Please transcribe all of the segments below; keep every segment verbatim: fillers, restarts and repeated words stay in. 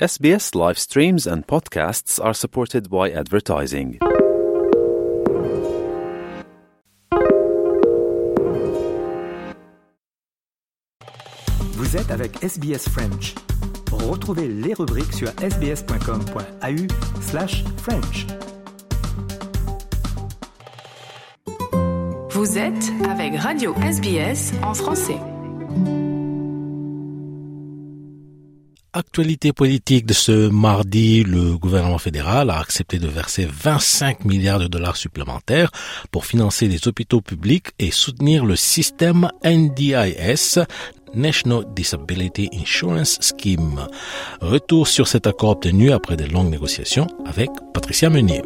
S B S live streams and podcasts are supported by advertising. Vous êtes avec S B S French. Retrouvez les rubriques sur sbs.com.au slash French. Vous êtes avec Radio S B S en français. Actualité politique de ce mardi, le gouvernement fédéral a accepté de verser vingt-cinq milliards de dollars supplémentaires pour financer les hôpitaux publics et soutenir le système N D I S, National Disability Insurance Scheme. Retour sur cet accord obtenu après de longues négociations avec Patricia Meunier.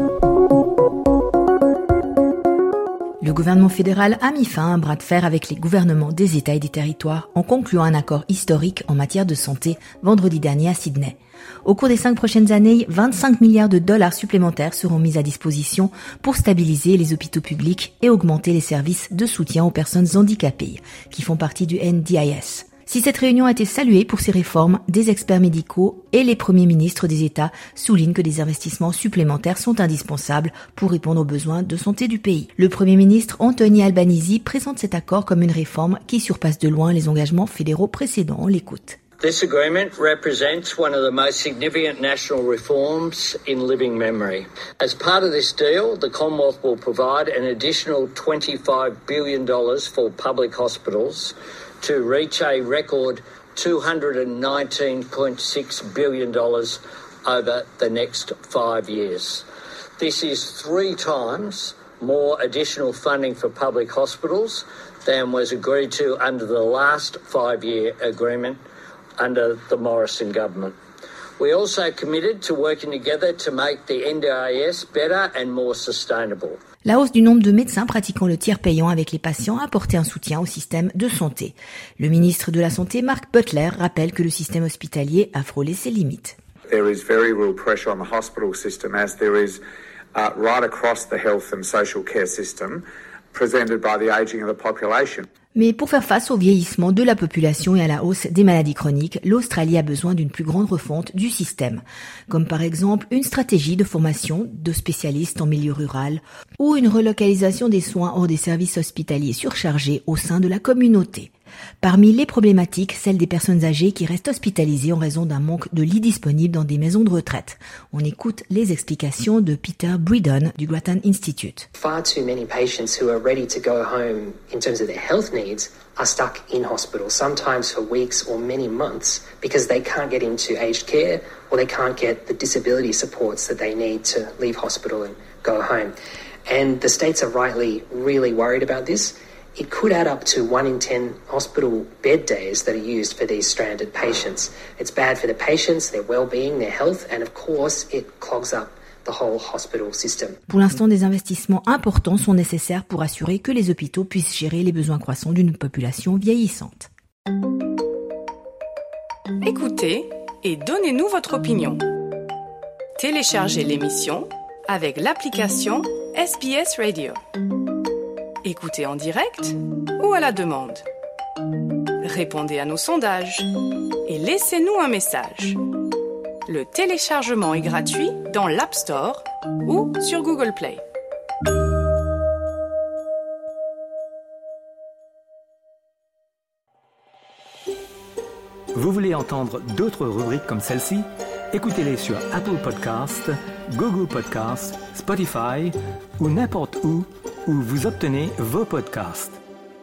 Le gouvernement fédéral a mis fin à un bras de fer avec les gouvernements des États et des territoires en concluant un accord historique en matière de santé vendredi dernier à Sydney. Au cours des cinq prochaines années, vingt-cinq milliards de dollars supplémentaires seront mis à disposition pour stabiliser les hôpitaux publics et augmenter les services de soutien aux personnes handicapées qui font partie du N D I S. Si cette réunion a été saluée pour ces réformes, des experts médicaux et les premiers ministres des États soulignent que des investissements supplémentaires sont indispensables pour répondre aux besoins de santé du pays. Le premier ministre Anthony Albanese présente cet accord comme une réforme qui surpasse de loin les engagements fédéraux précédents. On l'écoute. This agreement represents one of the most significant national reforms in living memory. As part of this deal, the Commonwealth will provide an additional twenty-five billion dollars for public hospitals to reach a record two hundred nineteen point six billion dollars over the next five years. This is three times more additional funding for public hospitals than was agreed to under the last five-year agreement under the Morrison government. We also committed to working together to make the N D I S better and more sustainable. La hausse du nombre de médecins pratiquant le tiers payant avec les patients a apporté un soutien au système de santé. Le ministre de la Santé, Mark Butler, rappelle que le système hospitalier a frôlé ses limites. There is very real pressure on the hospital system as there is uh, right across the health and social care system presented by the ageing of the population. Mais pour faire face au vieillissement de la population et à la hausse des maladies chroniques, l'Australie a besoin d'une plus grande refonte du système, comme par exemple une stratégie de formation de spécialistes en milieu rural ou une relocalisation des soins hors des services hospitaliers surchargés au sein de la communauté. Parmi les problématiques, celle des personnes âgées qui restent hospitalisées en raison d'un manque de lits disponibles dans des maisons de retraite. On écoute les explications de Peter Bredon du Grattan Institute. Far too many patients who are ready to go home in terms of their health needs are stuck in hospital, sometimes for weeks or many months, because they can't get into aged care or they can't get the disability supports that they need to leave hospital and go home. And the states are rightly really worried about this. It could add up to one in ten hospital bed days that are used for these stranded patients. It's bad for the patients, their well-being, their health, and of course, it clogs up the whole hospital system. Pour l'instant, des investissements importants sont nécessaires pour assurer que les hôpitaux puissent gérer les besoins croissants d'une population vieillissante. Écoutez et donnez-nous votre opinion. Téléchargez l'émission avec l'application S B S Radio. Écoutez en direct ou à la demande. Répondez à nos sondages et laissez-nous un message. Le téléchargement est gratuit dans l'App Store ou sur Google Play. Vous voulez entendre d'autres rubriques comme celle-ci? Écoutez-les sur Apple Podcasts, Google Podcasts, Spotify ou n'importe où où vous obtenez vos podcasts.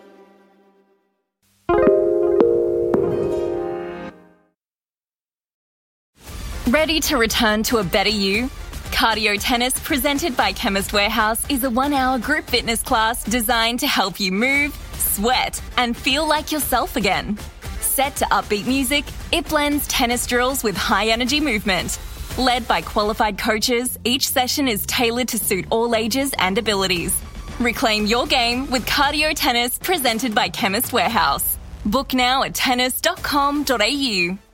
Ready to return to a better you? Cardio Tennis, presented by Chemist Warehouse, is a one-hour group fitness class designed to help you move, sweat, and feel like yourself again. Set to upbeat music, it blends tennis drills with high-energy movement. Led by qualified coaches, each session is tailored to suit all ages and abilities. Reclaim your game with Cardio Tennis, presented by Chemist Warehouse. Book now at tennis dot com dot a u.